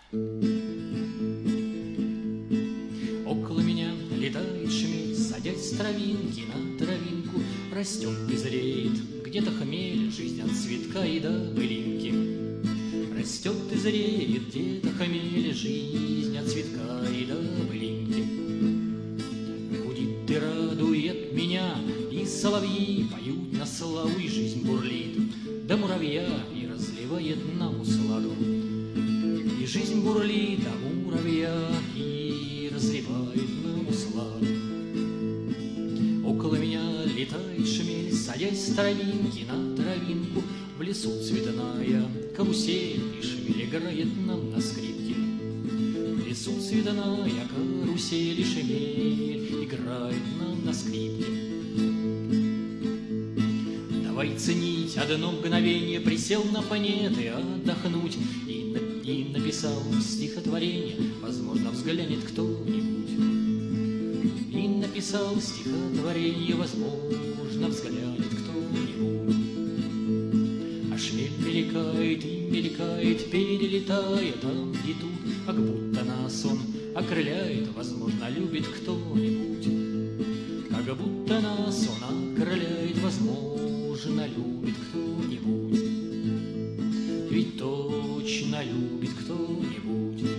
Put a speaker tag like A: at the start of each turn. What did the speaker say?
A: Около меня летает шмель, садясь с травинки на травинку. Растет и зреет где-то хмель, жизнь от цветка и до былинки. Растет и зреет где-то хмель, жизнь от цветка и до былинки. Гудит и радует меня, и соловьи поют на славу, и жизнь бурлит до муравья и разливает нам усладу. И жизнь бурлит до муравья и разливает нам усладу. Около меня летает шмель, садясь с травинки на травинку. В лесу цветная карусель, и шмель играет нам на скрипке. В лесу цветная карусель, и шмель играет нам на скрипке. Давай ценить одно мгновение, присел на планеты отдохнуть и написал стихотворение, возможно, взглянет кто-нибудь. И написал стихотворение, возможно, взглянет кто-нибудь. А шмель мелькает и мелькает, перелетая там и тут, как будто нас он окрыляет, возможно, любит кто-нибудь. Как будто нас он окрыляет, возможно, любит кто-нибудь. Ведь точно любит кто-нибудь.